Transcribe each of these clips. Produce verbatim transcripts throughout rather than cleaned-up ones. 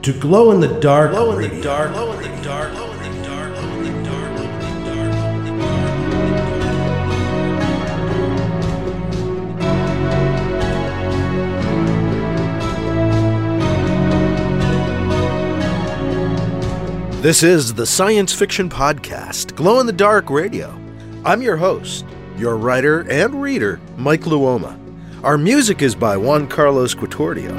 to Glow in the Dark Glow in Radio. the dark, glow in the dark, glow in the dark, glow in the dark, glow in the dark, glow in the dark. This is the science fiction podcast, Glow in the Dark Radio. I'm your host, your writer and reader, Mike Luoma. Our music is by Juan Carlos Quitordio.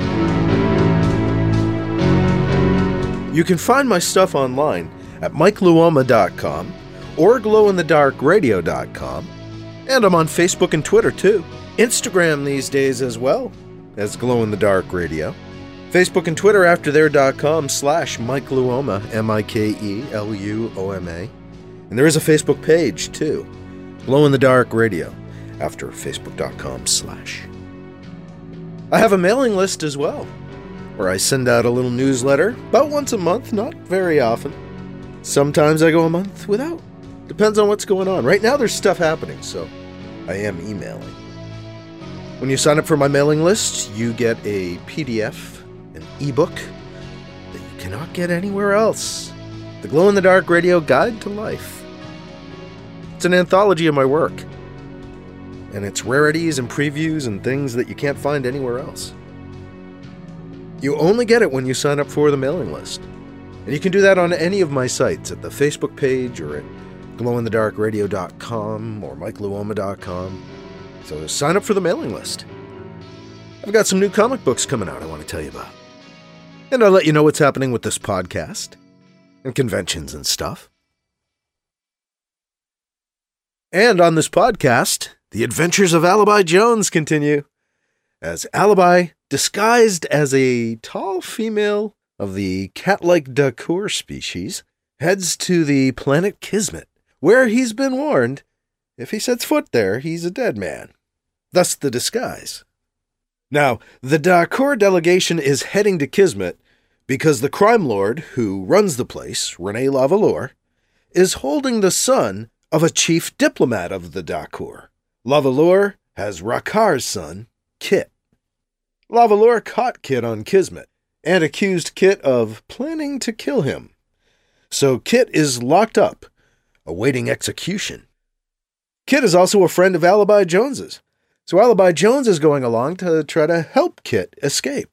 You can find my stuff online at mike luoma dot com or glow in the dark radio dot com, and I'm on Facebook and Twitter too. Instagram these days as well as Glow in the Dark Radio. Facebook and Twitter after there dot com slash Mike Luoma, M I K E L U O M A. And there is a Facebook page too, Glow in the Dark Radio, after facebook dot com slash. I have a mailing list as well, where I send out a little newsletter about once a month, not very often. Sometimes I go a month without. Depends on what's going on. Right now there's stuff happening, so I am emailing. When you sign up for my mailing list, you get a P D F, an ebook that you cannot get anywhere else. The Glow in the Dark Radio Guide to Life. It's an anthology of my work, and it's rarities and previews and things that you can't find anywhere else. You only get it when you sign up for the mailing list. And you can do that on any of my sites, at the Facebook page or at glow in the dark radio dot com or mike luoma dot com. So sign up for the mailing list. I've got some new comic books coming out I want to tell you about. And I'll let you know what's happening with this podcast and conventions and stuff. And on this podcast, the adventures of Alibi Jones continue, as Alibi, disguised as a tall female of the cat-like Dacour species, heads to the planet Kismet, where he's been warned if he sets foot there, he's a dead man. Thus the disguise. Now, the Dacour delegation is heading to Kismet because the crime lord who runs the place, René Lavallure, is holding the son of a chief diplomat of the Dacour. Lavallure has Rakar's son, Kit. Lavallure caught Kit on Kismet and accused Kit of planning to kill him. So Kit is locked up, awaiting execution. Kit is also a friend of Alibi Jones's, so Alibi Jones is going along to try to help Kit escape.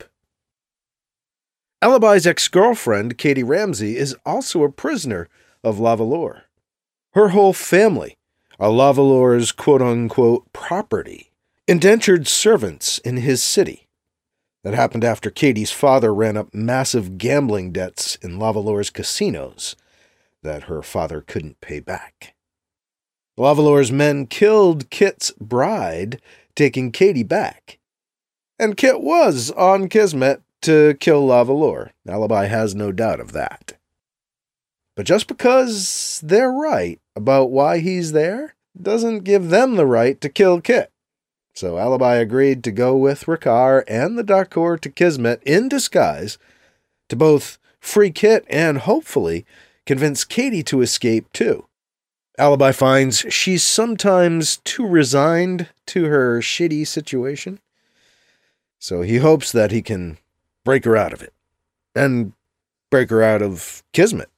Alibi's ex-girlfriend, Katie Ramsey, is also a prisoner of Lavallure. Her whole family are Lavallure's quote-unquote property, indentured servants in his city. That happened after Katie's father ran up massive gambling debts in Lavallure's casinos that her father couldn't pay back. Lavallure's men killed Kit's bride, taking Katie back. And Kit was on Kismet to kill Lavallure. Alibi has no doubt of that. But just because they're right about why he's there doesn't give them the right to kill Kit. So Alibi agreed to go with Rakar and the Dacour to Kismet in disguise to both free Kit and, hopefully, convince Katie to escape too. Alibi finds she's sometimes too resigned to her shitty situation, so he hopes that he can break her out of it, and break her out of Kismet.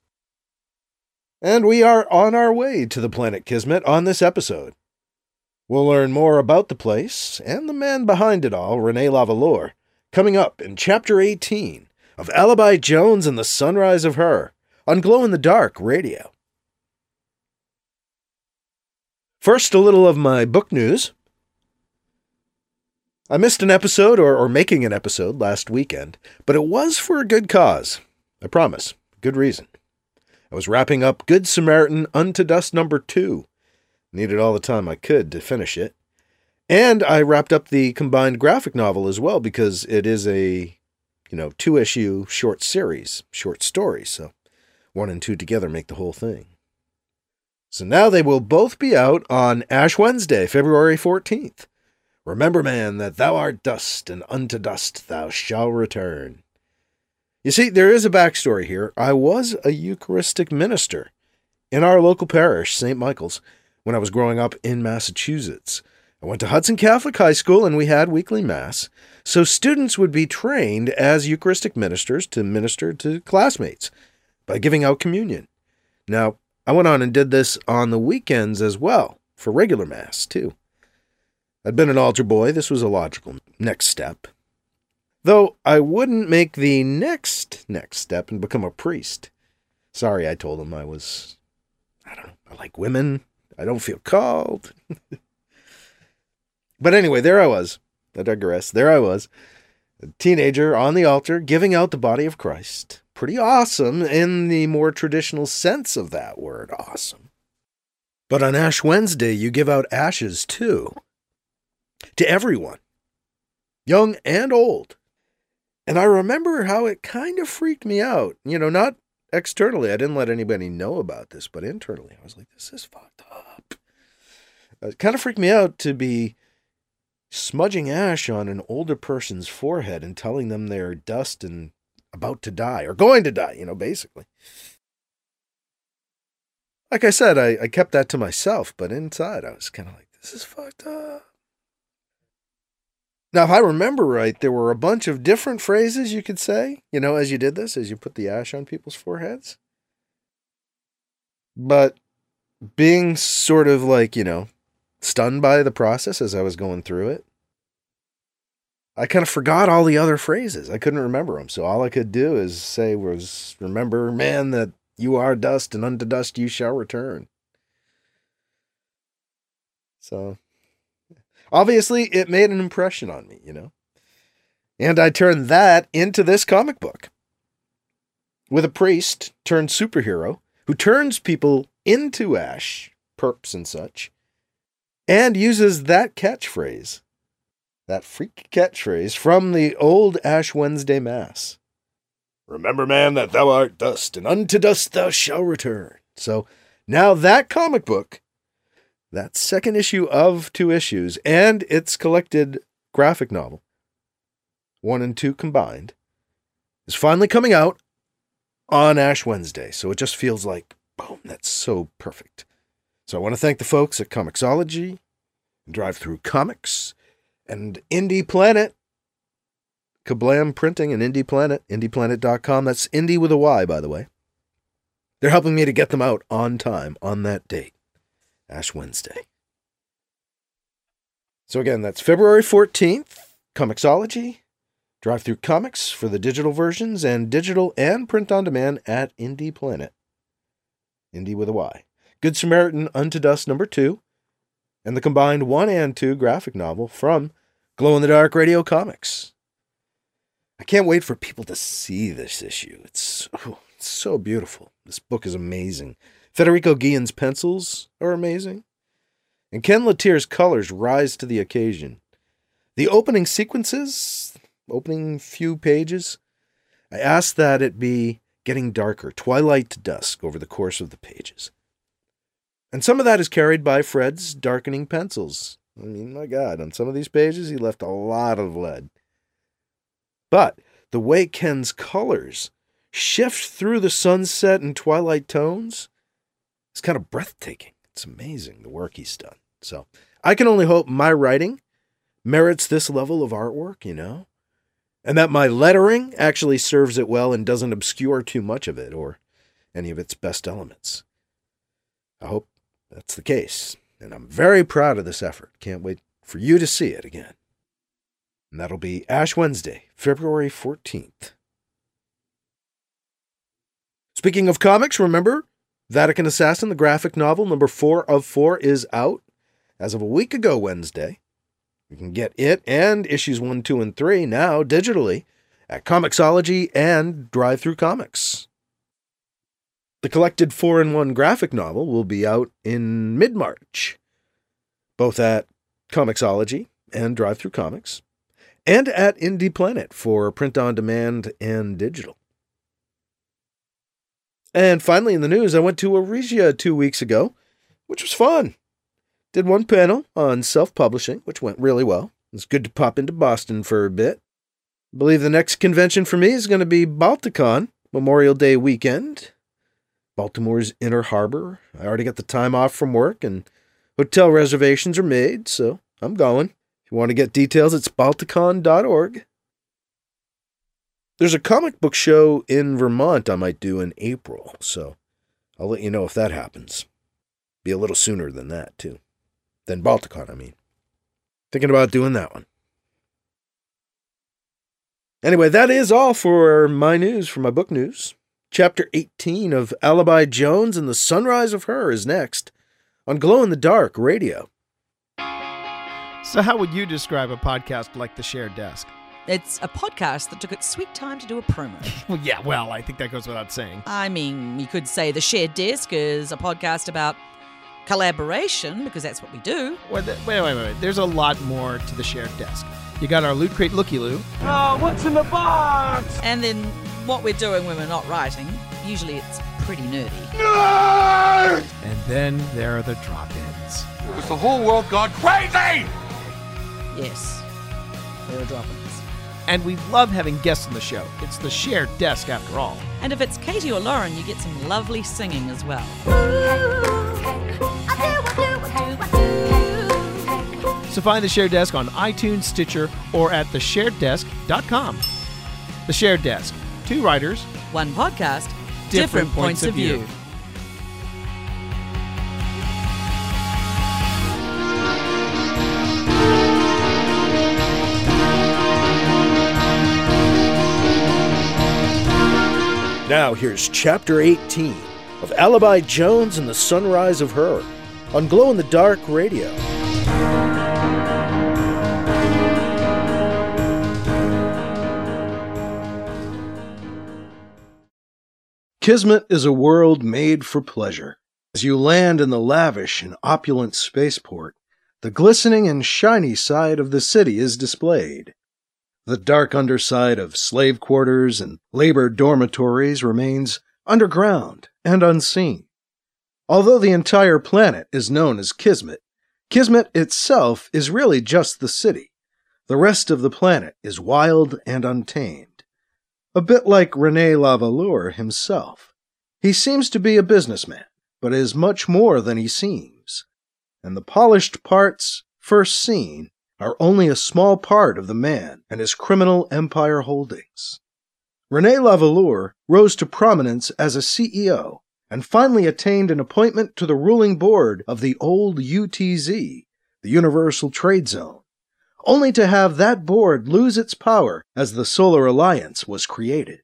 And we are on our way to the planet Kismet on this episode. We'll learn more about the place and the man behind it all, René Lavallure, coming up in Chapter eighteen of Alibi Jones and the Sunrise of Her on Glow in the Dark Radio. First, a little of my book news. I missed an episode, or, or making an episode, last weekend, but it was for a good cause. I promise. Good reason. I was wrapping up Good Samaritan Unto Dust number two. Needed all the time I could to finish it. And I wrapped up the combined graphic novel as well, because it is a, you know, two-issue short series, short stories, so one and two together make the whole thing. So now they will both be out on Ash Wednesday, February fourteenth. Remember, man, that thou art dust, and unto dust thou shalt return. You see, there is a backstory here. I was a Eucharistic minister in our local parish, Saint Michael's, when I was growing up in Massachusetts. I went to Hudson Catholic High School, and we had weekly Mass, so students would be trained as Eucharistic ministers to minister to classmates by giving out communion. Now, I went on and did this on the weekends as well, for regular Mass, too. I'd been an altar boy. This was a logical next step. Though I wouldn't make the next next step and become a priest. Sorry, I told him I was, I don't know, I like women. I don't feel called. But anyway, there I was. I digress. There I was, a teenager on the altar giving out the body of Christ. Pretty awesome in the more traditional sense of that word, awesome. But on Ash Wednesday, you give out ashes too. To everyone, young and old. And I remember how it kind of freaked me out. You know, not externally. I didn't let anybody know about this, but internally, I was like, this is fucked up. It kind of freaked me out to be smudging ash on an older person's forehead and telling them they're dust and about to die, or going to die, you know, basically. Like I said, I, I kept that to myself, but inside I was kind of like, this is fucked up. Now, if I remember right, there were a bunch of different phrases you could say, you know, as you did this, as you put the ash on people's foreheads. But being sort of like, you know, stunned by the process as I was going through it, I kind of forgot all the other phrases. I couldn't remember them. So all I could do is say was, remember, man, that you are dust and unto dust you shall return. So obviously it made an impression on me, you know. And I turned that into this comic book with a priest turned superhero who turns people into ash, perps and such, and uses that catchphrase, that freak catchphrase from the old Ash Wednesday Mass. Remember, man, that thou art dust, and unto dust thou shalt return. So now that comic book, that second issue of two issues, and its collected graphic novel, one and two combined, is finally coming out on Ash Wednesday. So it just feels like, boom, that's so perfect. So I want to thank the folks at Comixology, Drive Through Comics, and Indie Planet, Kablam Printing and Indie Planet, indie planet dot com. That's Indie with a Y, by the way. They're helping me to get them out on time, on that date, Ash Wednesday. So again, that's February fourteenth, Comixology, Drive Through Comics for the digital versions, and digital and print on demand at Indie Planet, Indie with a Y. Good Samaritan Unto Dust number two, and the combined one and two graphic novel from Glow in the Dark Radio Comics. I can't wait for people to see this issue. It's, oh, it's so beautiful. This book is amazing. Federico Guillen's pencils are amazing. And Ken Letier's colors rise to the occasion. The opening sequences, opening few pages, I asked that it be getting darker, twilight to dusk over the course of the pages. And some of that is carried by Fred's darkening pencils. I mean, my God, on some of these pages, he left a lot of lead. But the way Ken's colors shift through the sunset and twilight tones, it's kind of breathtaking. It's amazing, the work he's done. So I can only hope my writing merits this level of artwork, you know, and that my lettering actually serves it well and doesn't obscure too much of it or any of its best elements. I hope that's the case, and I'm very proud of this effort. Can't wait for you to see it again. And that'll be Ash Wednesday, February fourteenth. Speaking of comics, remember, Vatican Assassin, the graphic novel, number four of four, is out as of a week ago Wednesday. You can get it and issues one, two, and three now digitally at Comixology and Drive Through Comics. The collected four in one graphic novel will be out in mid-March, both at Comixology and Drive Through Comics, and at Indie Planet for print-on-demand and digital. And finally in the news, I went to Aresia two weeks ago, which was fun. Did one panel on self-publishing, which went really well. It was good to pop into Boston for a bit. I believe the next convention for me is going to be Balticon, Memorial Day weekend. Baltimore's Inner Harbor. I already got the time off from work and hotel reservations are made, so I'm going. If you want to get details, it's balticon dot org. There's a comic book show in Vermont I might do in April, so I'll let you know if that happens. Be a little sooner than that, too. Than Balticon, I mean. Thinking about doing that one. Anyway, that is all for my news, for my book news. Chapter eighteen of Alibi Jones and the Sunrise of Her is next on Glow in the Dark Radio. So how would you describe a podcast like The Shared Desk? It's a podcast that took its sweet time to do a promo. Well, yeah, well, I think that goes without saying. I mean, you could say The Shared Desk is a podcast about collaboration, because that's what we do. Wait, wait, wait, wait, wait. There's a lot more to The Shared Desk. You got our Loot Crate Looky-Loo. Oh, what's in the box? And then what we're doing when we're not writing, usually it's pretty nerdy. Nerd! And then there are the drop-ins. Has the whole world gone crazy? Yes, there are drop-ins. And we love having guests on the show. It's The Shared Desk, after all. And if it's Katie or Lauren, you get some lovely singing as well. So find The Shared Desk on iTunes, Stitcher, or at the shared desk dot com. The Shared Desk. Two writers. One podcast. Different, different points, points of view. view. Now here's Chapter eighteen of Alibi Jones and the Sunrise of Her on Glow in the Dark Radio. Kismet is a world made for pleasure. As you land in the lavish and opulent spaceport, the glistening and shiny side of the city is displayed. The dark underside of slave quarters and labor dormitories remains underground and unseen. Although the entire planet is known as Kismet, Kismet itself is really just the city. The rest of the planet is wild and untamed. A bit like René Lavallure himself. He seems to be a businessman, but is much more than he seems. And the polished parts first seen are only a small part of the man and his criminal empire holdings. René Lavallure rose to prominence as a C E O and finally attained an appointment to the ruling board of the old U T Z, the Universal Trade Zone, only to have that board lose its power as the Solar Alliance was created.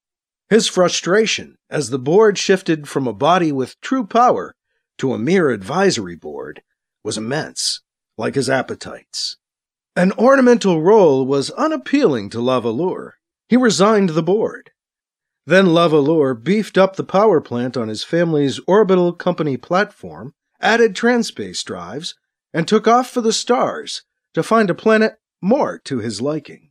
His frustration as the board shifted from a body with true power to a mere advisory board was immense, like his appetites. An ornamental role was unappealing to Lavallure. He resigned the board. Then Lavallure beefed up the power plant on his family's orbital company platform, added transpace drives, and took off for the stars to find a planet more to his liking.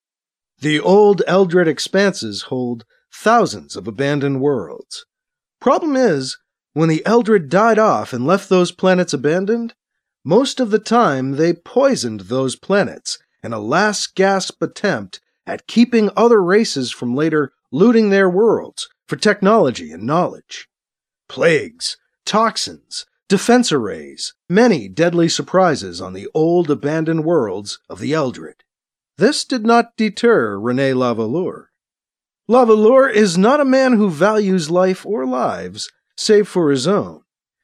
The old Eldred expanses hold thousands of abandoned worlds. Problem is, when the Eldred died off and left those planets abandoned, most of the time they poisoned those planets in a last-gasp attempt at keeping other races from later looting their worlds for technology and knowledge. Plagues, toxins, defense arrays, many deadly surprises on the old abandoned worlds of the Eldred. This did not deter René Lavallure. Lavallure is not a man who values life or lives, save for his own.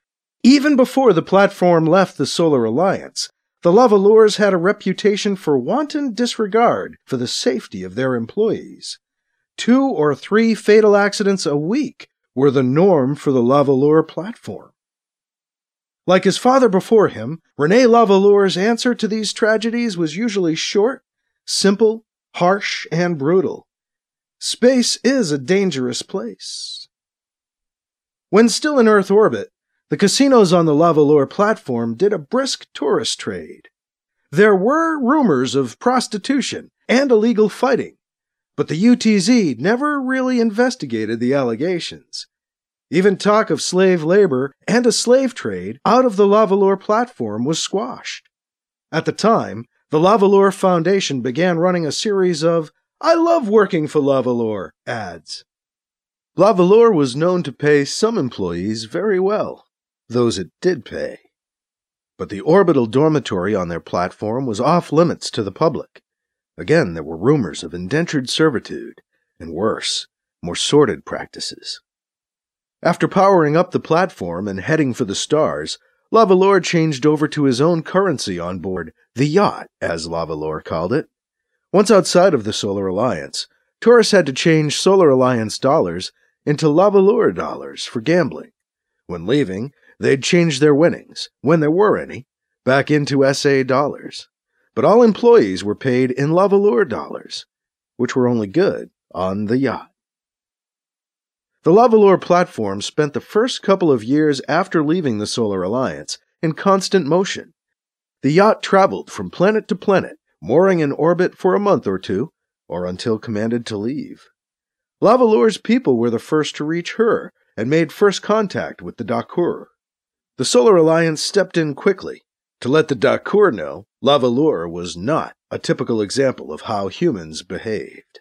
Even before the platform left the Solar Alliance, the Lavallures had a reputation for wanton disregard for the safety of their employees. Two or three fatal accidents a week were the norm for the Lavallure platform. Like his father before him, René Lavallure's answer to these tragedies was usually short, simple, harsh, and brutal. Space is a dangerous place. When still in Earth orbit, the casinos on the Lavallure platform did a brisk tourist trade. There were rumors of prostitution and illegal fighting, but the U T Z never really investigated the allegations. Even talk of slave labor and a slave trade out of the Lavallure platform was squashed. At the time, the Lavallure Foundation began running a series of "I love working for Lavallure" ads. Lavallure was known to pay some employees very well, those it did pay. But the orbital dormitory on their platform was off-limits to the public. Again, there were rumors of indentured servitude, and worse, more sordid practices. After powering up the platform and heading for the stars, Lavalore changed over to his own currency on board, the yacht, as Lavalore called it. Once outside of the Solar Alliance, tourists had to change Solar Alliance dollars into Lavalore dollars for gambling. When leaving, they'd change their winnings, when there were any, back into S A dollars. But all employees were paid in Lavalore dollars, which were only good on the yacht. The Lavalore platform spent the first couple of years after leaving the Solar Alliance in constant motion. The yacht traveled from planet to planet, mooring in orbit for a month or two, or until commanded to leave. Lavalore's people were the first to reach her and made first contact with the Dakur. The Solar Alliance stepped in quickly to let the Dakur know Lavalore was not a typical example of how humans behaved.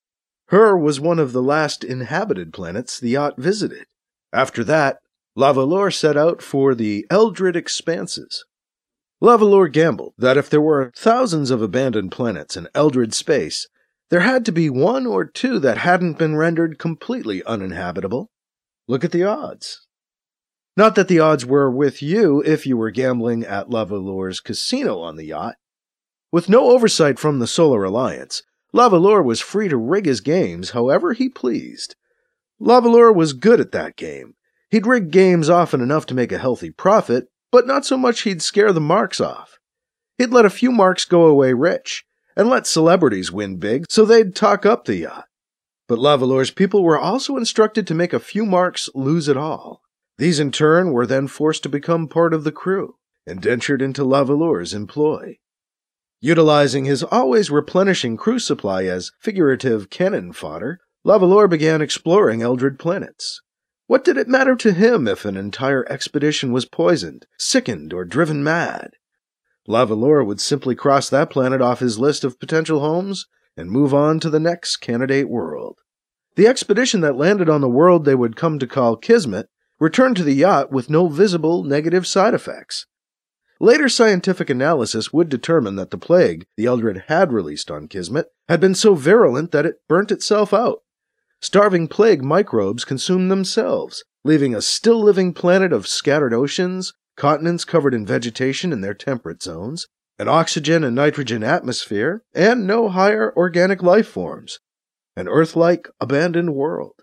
Her was one of the last inhabited planets the yacht visited. After that, Lavalore set out for the Eldred Expanses. Lavalore gambled that if there were thousands of abandoned planets in Eldred space, there had to be one or two that hadn't been rendered completely uninhabitable. Look at the odds. Not that the odds were with you if you were gambling at Lavalore's casino on the yacht. With no oversight from the Solar Alliance, Lavalore was free to rig his games however he pleased. Lavalore was good at that game. He'd rig games often enough to make a healthy profit, but not so much he'd scare the marks off. He'd let a few marks go away rich, and let celebrities win big so they'd talk up the yacht. But Lavalore's people were also instructed to make a few marks lose it all. These in turn were then forced to become part of the crew, indentured into Lavalore's employ. Utilizing his always replenishing crew supply as figurative cannon fodder, Lavalore began exploring Eldred planets. What did it matter to him if an entire expedition was poisoned, sickened, or driven mad? Lavalore would simply cross that planet off his list of potential homes and move on to the next candidate world. The expedition that landed on the world they would come to call Kismet returned to the yacht with no visible negative side effects. Later scientific analysis would determine that the plague the Eldred had released on Kismet had been so virulent that it burnt itself out. Starving plague microbes consumed themselves, leaving a still-living planet of scattered oceans, continents covered in vegetation in their temperate zones, an oxygen and nitrogen atmosphere, and no higher organic life forms. An Earth-like, abandoned world.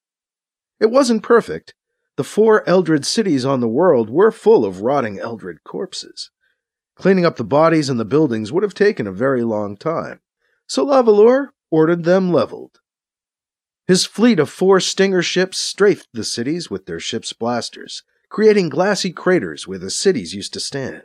It wasn't perfect. The four Eldred cities on the world were full of rotting Eldred corpses. Cleaning up the bodies and the buildings would have taken a very long time, so Lavalore ordered them leveled. His fleet of four Stinger ships strafed the cities with their ship's blasters, creating glassy craters where the cities used to stand.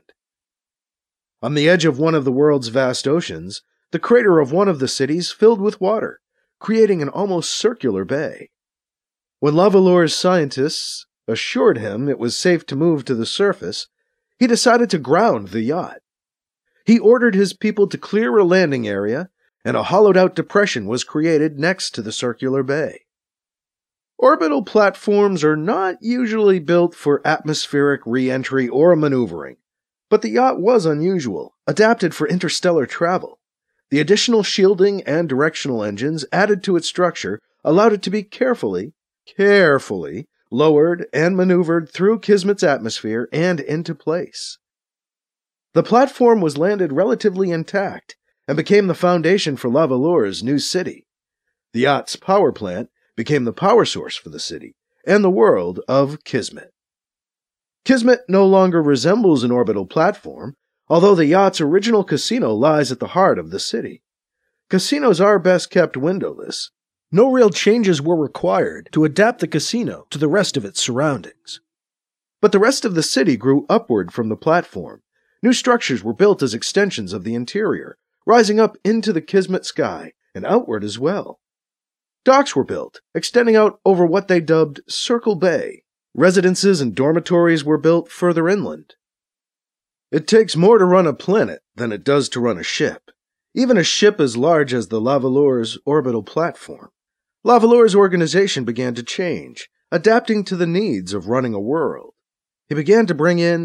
On the edge of one of the world's vast oceans, the crater of one of the cities filled with water, creating an almost circular bay. When Lavalore's scientists assured him it was safe to move to the surface, he decided to ground the yacht. He ordered his people to clear a landing area, and a hollowed-out depression was created next to the circular bay. Orbital platforms are not usually built for atmospheric re-entry or maneuvering, but the yacht was unusual, adapted for interstellar travel. The additional shielding and directional engines added to its structure allowed it to be carefully, carefully lowered and maneuvered through Kismet's atmosphere and into place. The platform was landed relatively intact and became the foundation for Lavalore's new city. The yacht's power plant became the power source for the city and the world of Kismet. Kismet no longer resembles an orbital platform, although the yacht's original casino lies at the heart of the city. Casinos are best kept windowless. No real changes were required to adapt the casino to the rest of its surroundings. But the rest of the city grew upward from the platform. New structures were built as extensions of the interior, rising up into the Kismet sky and outward as well. Docks were built, extending out over what they dubbed Circle Bay. Residences and dormitories were built further inland. It takes more to run a planet than it does to run a ship, even a ship as large as the Lavalore's orbital platform. Lavalore's organization began to change, adapting to the needs of running a world. He began to bring in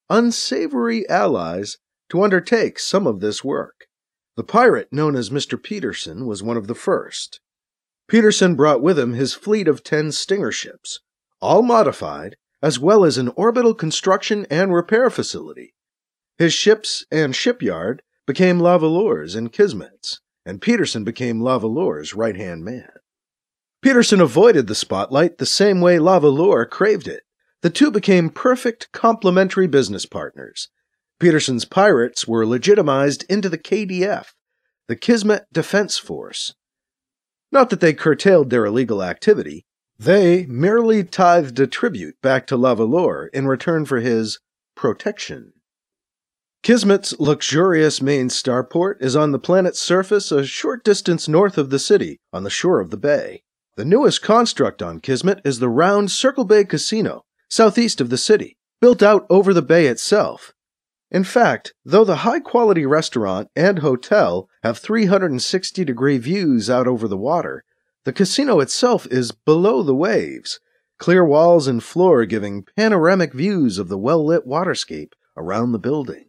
unsavory allies to undertake some of this work. The pirate known as Mister Peterson was one of the first. Peterson brought with him his fleet of ten Stinger ships, all modified, as well as an orbital construction and repair facility. His ships and shipyard became La Valeur's and Kismet's, and Peterson became La Valeur's right-hand man. Peterson avoided the spotlight the same way La Valeur craved it. The two became perfect complementary business partners. Peterson's pirates were legitimized into the K D F, the Kismet Defense Force. Not that they curtailed their illegal activity, they merely tithed a tribute back to La Valeur in return for his protection. Kismet's luxurious main starport is on the planet's surface a short distance north of the city, on the shore of the bay. The newest construct on Kismet is the round Circle Bay Casino, southeast of the city, built out over the bay itself. In fact, though the high-quality restaurant and hotel have three hundred sixty degree views out over the water, the casino itself is below the waves, clear walls and floor giving panoramic views of the well-lit waterscape around the building.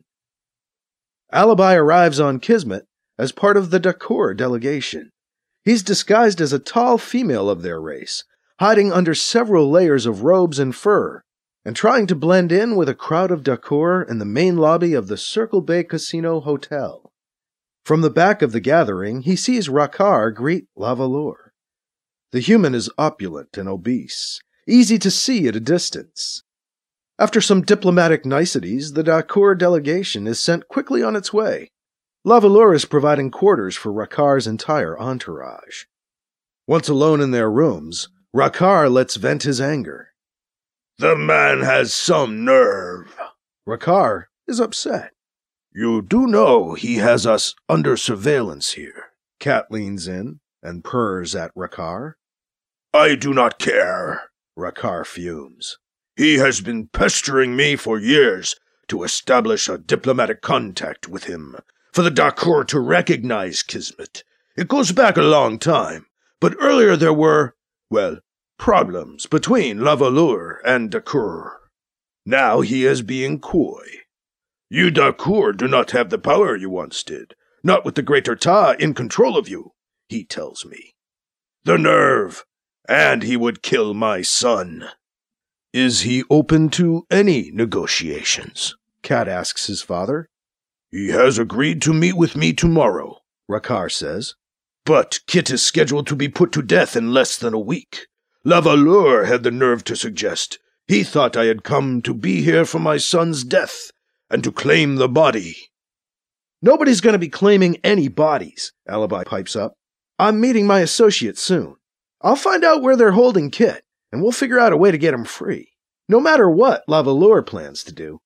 Alibi arrives on Kismet as part of the Dacour delegation. He's disguised as a tall female of their race, hiding under several layers of robes and fur, and trying to blend in with a crowd of Dacour in the main lobby of the Circle Bay Casino Hotel. From the back of the gathering, he sees Rakkar greet La Valeur. The human is opulent and obese, easy to see at a distance. After some diplomatic niceties, the Dacour delegation is sent quickly on its way. La Valeur is providing quarters for Rakkar's entire entourage. Once alone in their rooms, Rakkar lets vent his anger. The man has some nerve. Rakkar is upset. You do know he has us under surveillance here. Cat leans in and purrs at Rakkar. I do not care. Rakkar fumes. He has been pestering me for years to establish a diplomatic contact with him, for the Dacour to recognize Kismet. It goes back a long time, but earlier there were, well, problems between La Valeur and Dacour. Now he is being coy. You Dacour do not have the power you once did, not with the Greater Ta in control of you, he tells me. The nerve, and he would kill my son. Is he open to any negotiations? Cat asks his father. He has agreed to meet with me tomorrow, Rakkar says. But Kit is scheduled to be put to death in less than a week. La Valeur had the nerve to suggest he thought I had come to be here for my son's death and to claim the body. Nobody's going to be claiming any bodies, Alibi pipes up. I'm meeting my associate soon. I'll find out where they're holding Kit, and we'll figure out a way to get him free, no matter what La Valeur plans to do.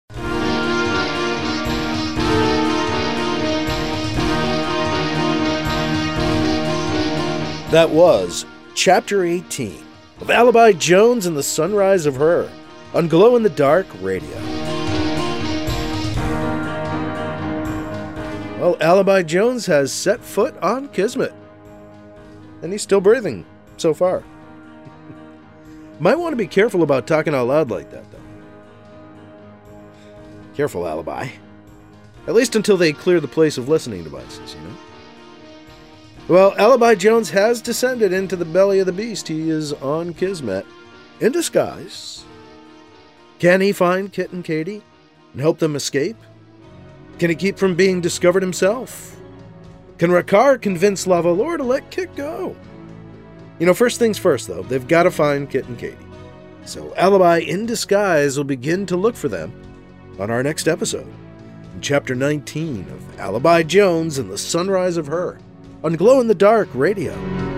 That was Chapter eighteen of Alibi Jones and the Sunrise of Her on Glow in the Dark Radio. Well, Alibi Jones has set foot on Kismet, and he's still breathing so far. Might want to be careful about talking out loud like that, though. Careful, Alibi. At least until they clear the place of listening devices, you know? Well, Alibi Jones has descended into the belly of the beast. He is on Kismet, in disguise. Can he find Kit and Katie and help them escape? Can he keep from being discovered himself? Can Rakkar convince La Valeur to let Kit go? You know, first things first, though, they've got to find Kit and Katie. So Alibi in disguise will begin to look for them on our next episode, in Chapter nineteen of Alibi Jones and the Sunrise of Her, on Glow in the Dark Radio.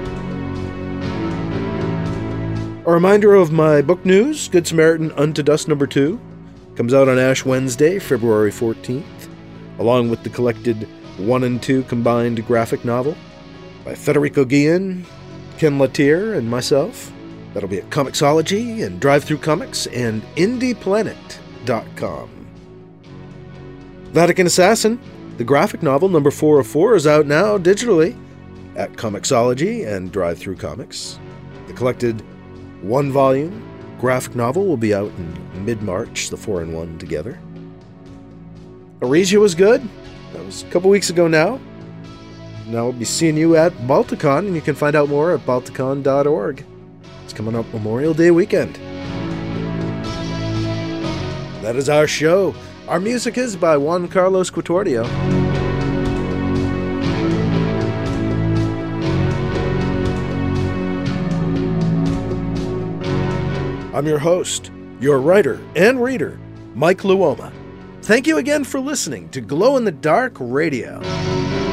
A reminder of my book news, Good Samaritan Unto Dust number two, comes out on Ash Wednesday, February fourteenth, along with the collected one and two combined graphic novel by Federico Guillen, Ken Latier, and myself. That'll be at Comixology and Drive-Thru Comics and Indie Planet dot com. Vatican Assassin, the graphic novel number four of four, is out now digitally at Comixology and Drive-Thru Comics. The collected one-volume graphic novel will be out in mid-March, the four in one together. Aresia was good. That was a couple weeks ago now. Now we'll be seeing you at Balticon, and you can find out more at balticon dot org. It's coming up Memorial Day weekend. That is our show. Our music is by Juan Carlos Quatordio. I'm your host, your writer and reader, Mike Luoma. Thank you again for listening to Glow in the Dark Radio.